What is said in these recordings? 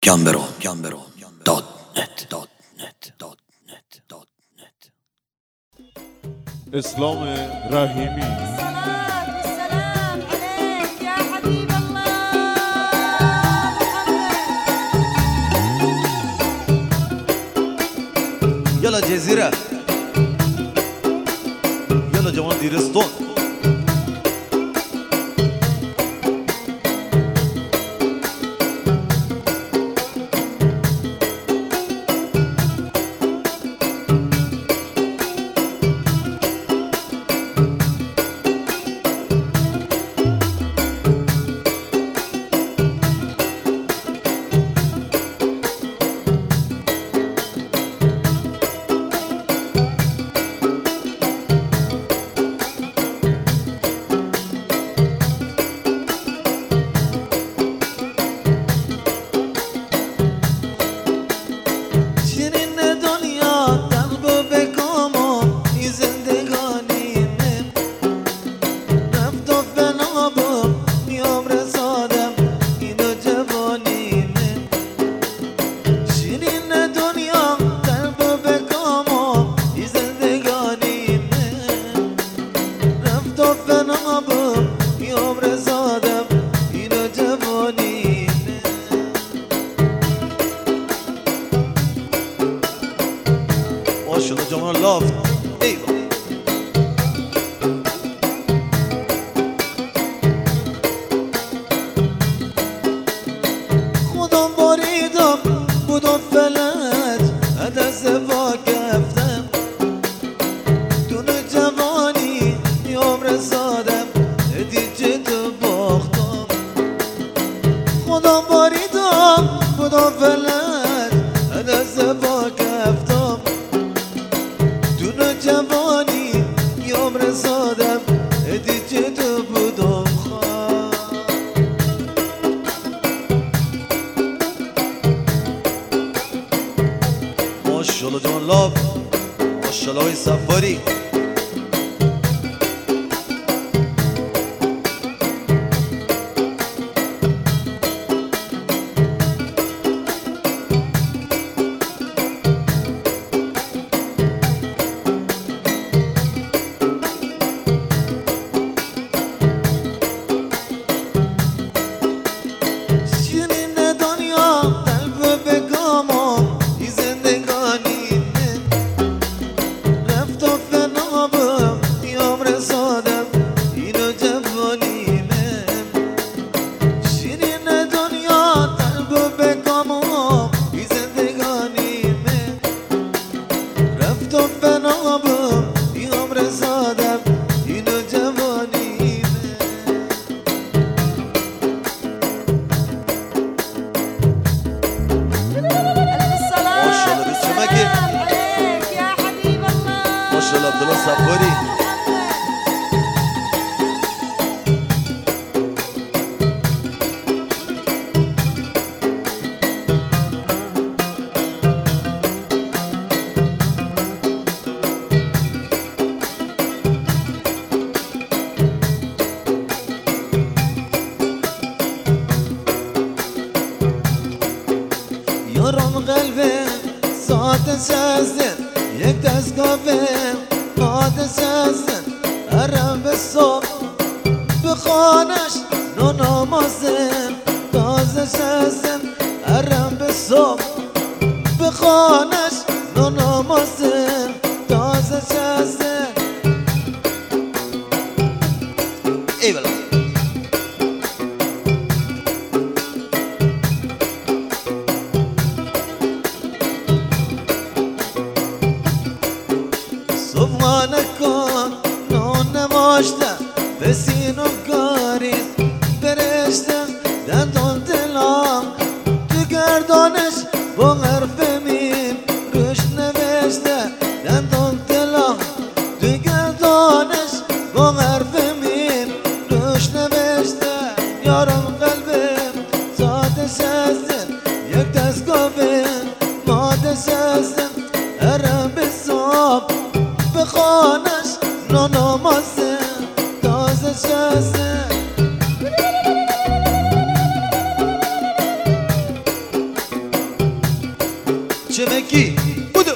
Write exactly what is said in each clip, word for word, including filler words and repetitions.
جنبرو جنبرو دات نت دات نت دات نت دات نت. اسلام رحیمی. الصلاة والسلام عليك يا حبيب الله محمد. يلا جزيرة، يلا جوان ديرستون. ماشاءالله جمال لافت. ایوه خودم باریدم بودم فلج عدس وا گفتم دون جوانی عمر سادم دیجه تو باختم. خودم باریدم بودم فلج عدس وا گفتم جوانی عمر سادم دیجه تو بودم خواه. ماشاءالله جوان لاف، ماشاءالله های سفاری. ماشاءالله عبدالله صباری. یارم قلبم ساعت سازن یک دستگاهم ماده سازن هرم به صبح بخانش نونامازن تازه سازن هرم به صبح بخانش نونامازن تازه سازن. ای بلا صبحانه کن نون نماشتم به سینم کاریز برشتم دندان دلم تو گردانش با حرف میم روش نوشته دندان دلم تو گردانش با حرف میم روش نوشته. یارم قلبم ساده سازن یک دستگاهم ماده سازن هرم به صبح بخانش نونامازن تازه سازن. چمکی بودو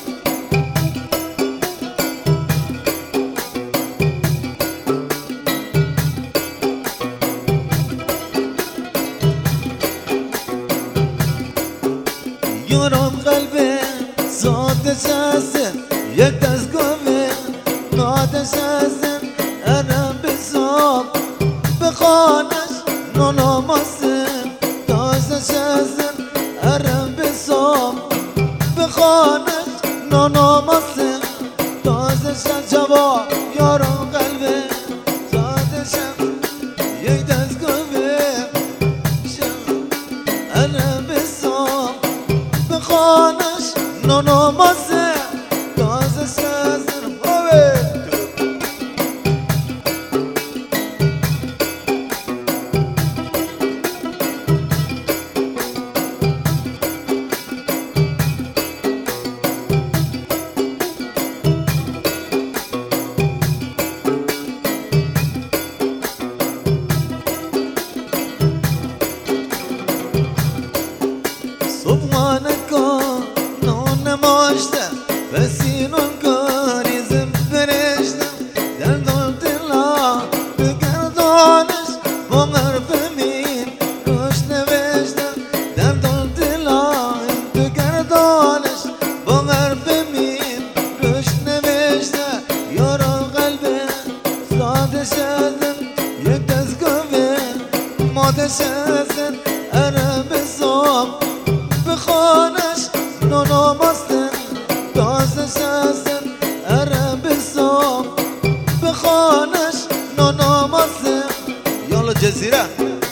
یارم قلبه زادش هستن یک دست گمه نادش هستن ارم بزاب بخانش ناناماسن دازش هستن ارم بزاب بخانش ناناماسن دازش جواب یارم قلبه زادش یک دست گمه ارم بزاب بخانش ناناماسن دازش هستن بابه صبحانکا نون ماشتم بسینون کاریزم فرشتم در دل دلا بگردانش با غرفمین روش نوشتم در دل دلا بگردانش با غرفمین روش نوشتم یارم قلبه سادش هستن یک دست گوه مادش هستن ارم بزام بخانش ناناماستن دازش هستن ارم بزام بخانش ناناماستن یالا جزیره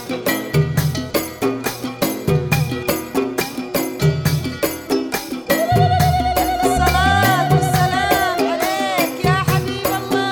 الصلاة والسلام عليك يا حبيب الله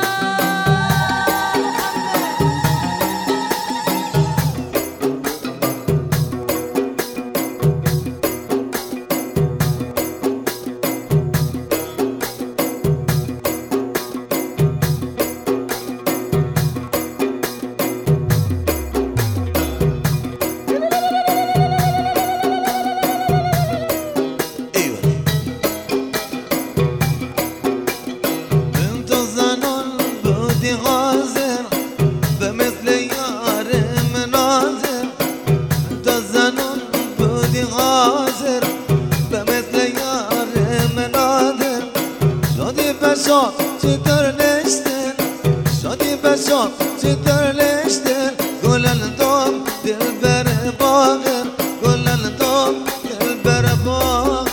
حاضر به مثل یار مناظر تا زنون بودی حاضر به مثل یار مناظر شادی بشام چطور نشتن شادی بشام چطور نشتن گلن دوم دل بر باغر گلن دوم دل بر باغر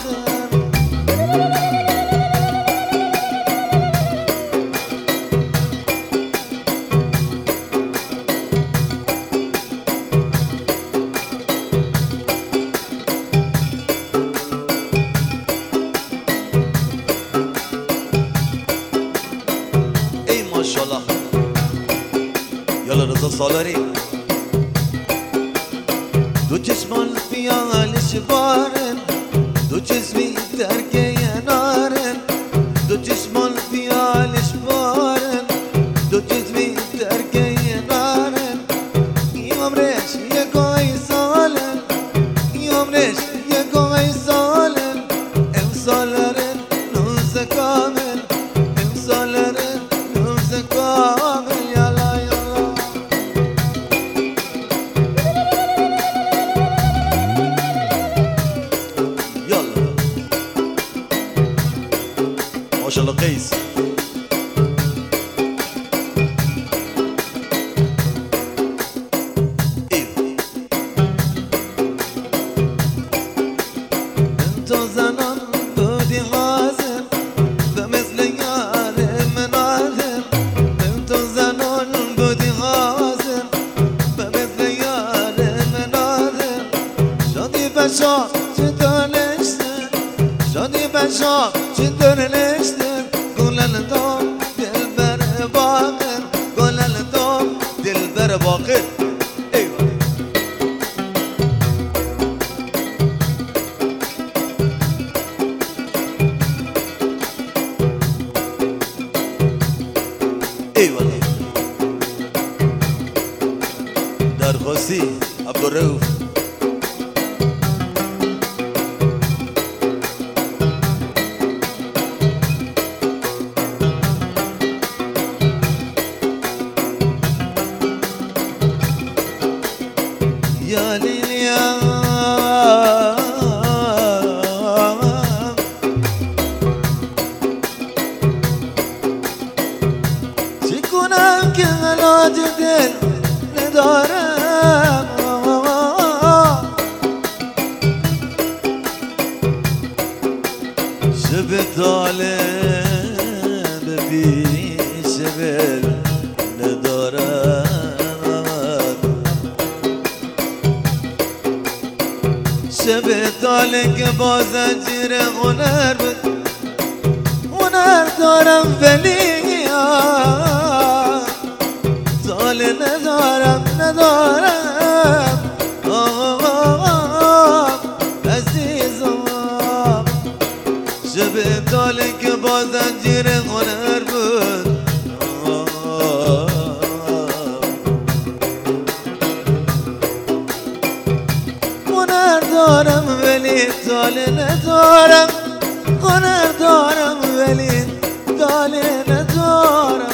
ماشاءالله یالا رضا سالاری دو چشمان پیالش بارن دو چشمی درگه نارن دو چشمان پیالش بارن دو چشمی درگه نارن ای عمرش یکای سالن ای عمرش یکای سالن ام سالرن نوز کامل ام سالرن کامل یالا یالا یالا ماشاءالله قیس تو زنان بودی حاضر به مثل یار مناظر تو زنان بودی حاضر به مثل یار مناظر شادی بشام چطور نشتن شادی بشام چطور نشتن گلن دوم دل بر باقر گلن دوم دل بر باقر ایوانی درخواستی عبدالرؤوف بداله بپیش بل ندارم شب داله که با زنجیر هنر بود هنر دارم ولی داله ندارم ندارم عزیزم شب داله که با زنجیر هنر بود هنر دارم ولی داله ندارم هنر دارم ولی داله ندارم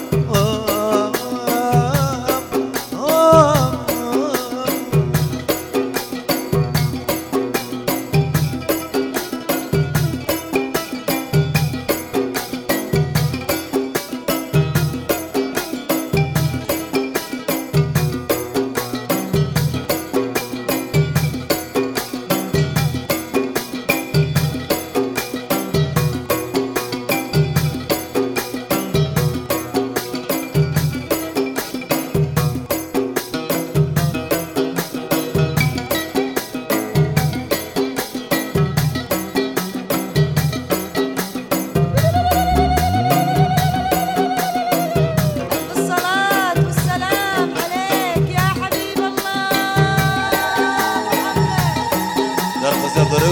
الصلاة والسلام عليك يا حبيب الله محمد. در خسر داره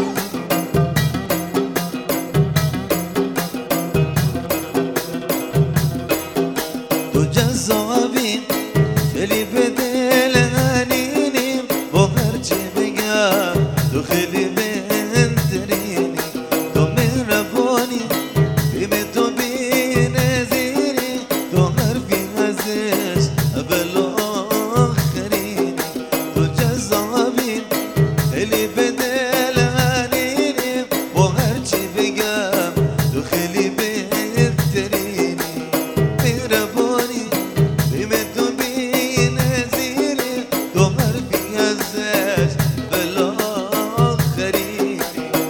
تو جذابی خیلی به دل هنینی با هرچی بگم تو خیلی بهترینی تو مهربانی بیم تو بی نظیری تو حرفی ازش اول و آخرینی تو جذابی خیلی به دل هنینی با هرچی بگم تو خیلی بهترینی مهربانی بیم تو بی نظیری تو حرفی ازش اول و آخرینی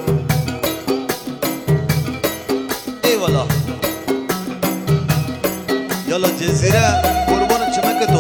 ای والا یالا جزیره قربان چمک تو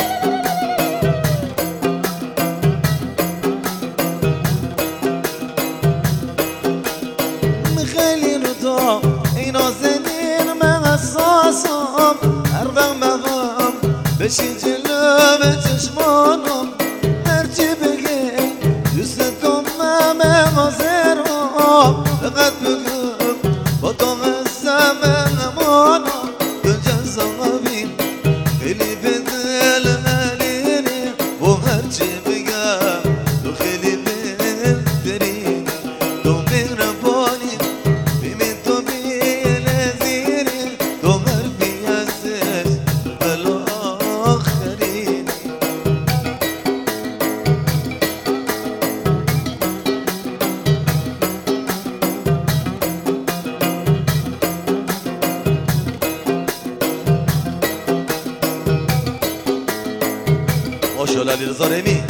خیلی رو تو ای نازنین من حساسم هر وقت مقام بشی جلو چشمانم هرچی بگی دوست تو من حاضرم فقط بگو با تو قسم امانم تو جذابی خیلی به دل هنینی و هرچی بگم تو خیلی بهترینی تو مهربانی بیم تو بی نظیری تو حرفی ازش اول و آخرینی ماشاءالله علیرضا رمی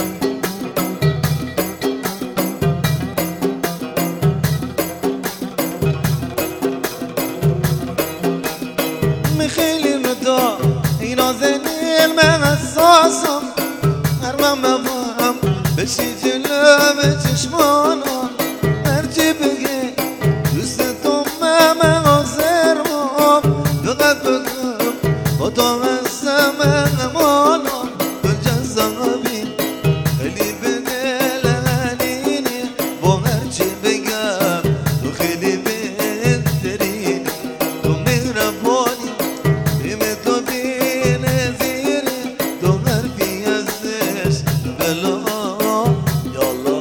خیلی ردا ای نازنین من حساسم هر من بفهم بشی جلو چشمانم هرچی بگی دوست تو من حاضرم فقط بگم با تو قسم امانم تو جذابی خیلی به دل هنینی با هرچی بگم تو خیلی بهترینی تو مهربانی بیم تو بی نظیری تو حرفی ازش بلا یالا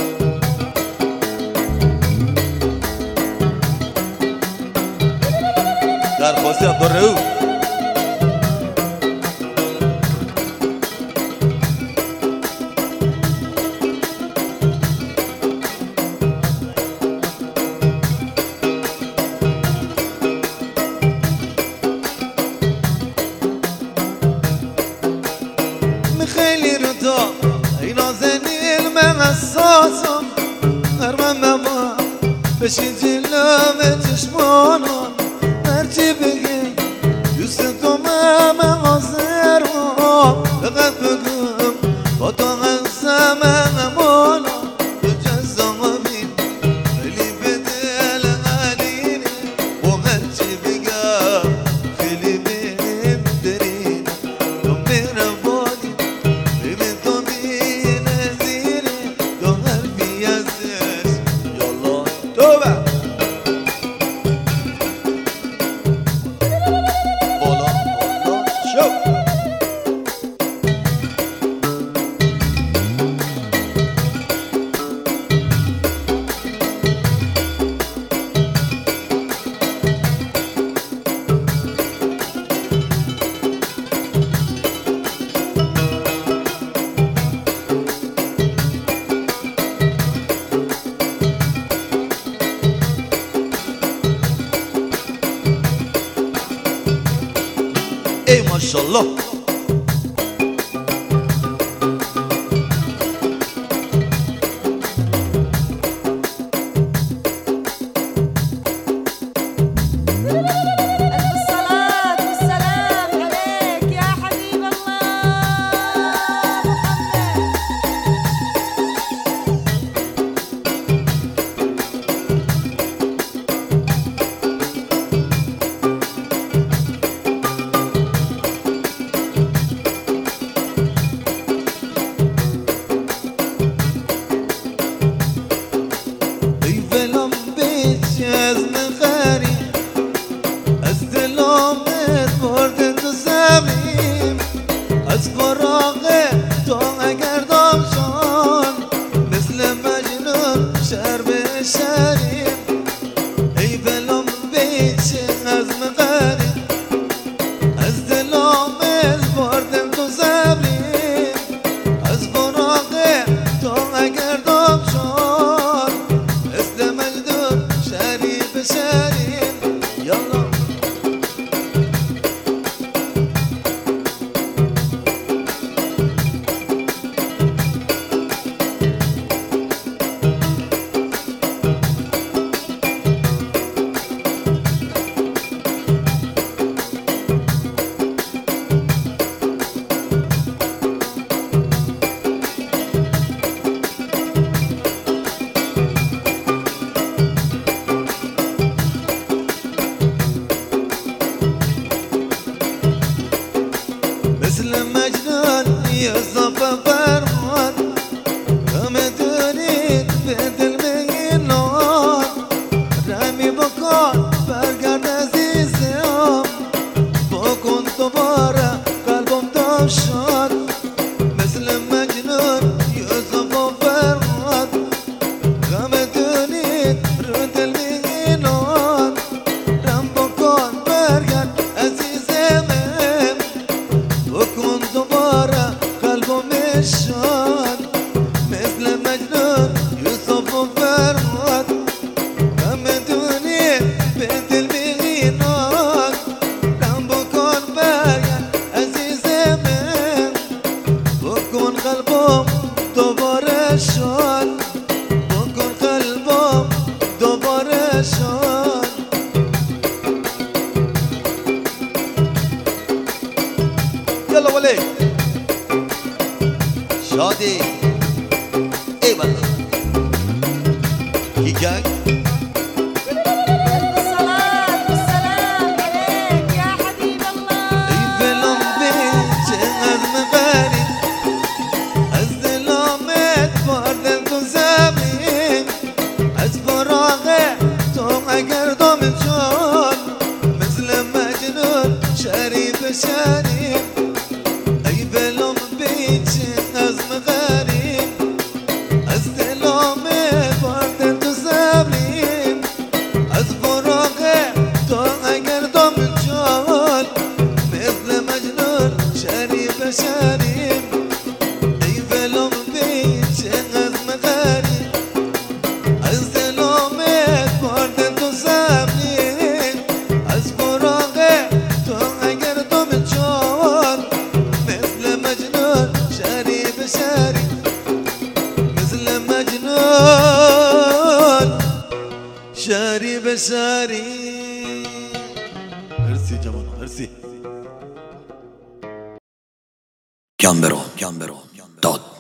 درخواستی عبدالرؤوف خیلی رو تو ای نازنین من حساسم هر من بابا بشین جلوه چشمانم هرچی بگی دوست دومم حاضرم فقط بگم با تو قسم امانم تو جزامین خیلی به دل علینه و هرچی بگم خیلی بهم درینه تو مهربانی ببین تو بی نظیره تو حرفی ازش یالله توبه بالا بالا شو ای ماشالله ألف الصلاة والسلام عليك يا حبيب الله محمد. ای ولم بیچ از نخری از دلامت بردن تو زمین از فراغ تو اگر دام شان مثل مجنون شهر به شهریم ای ولم بیچ از نخری از دلامت بردن تو زمین از فراغ تو اگر دام شان مثل مجنون شهری به شهریم یالله مثل مجنون يصف فرمان همه دونید به دل میگینان رمی بکن برگرد عزیزم بکن دوباره قلبم دام شد مثل مجنون یصف فرمان همه دونید رو دل میگینان رم بکن برگرد عزیزم بکن دوباره قلبم شد مثل مجنون یوسف و فرهاد همه دونی به دل میگینان رم بکن برگرد عزیز من بکن قلبم دوباره شد بکن قلبم دوباره شد يلا ولي شادي اي والله كيكاك ألف الصلاة والسلام عليك يا حبيب الله اي فيلم بيت از مغاري از دلامت بردن تو زمین از فراغ تو اگر دام جان مثل مجنون شریف شریف ای بلام بیچ از مغاریم از دلامه بردن تو زمین مرسی جوان، مرسی. گمبرو گمبرو داد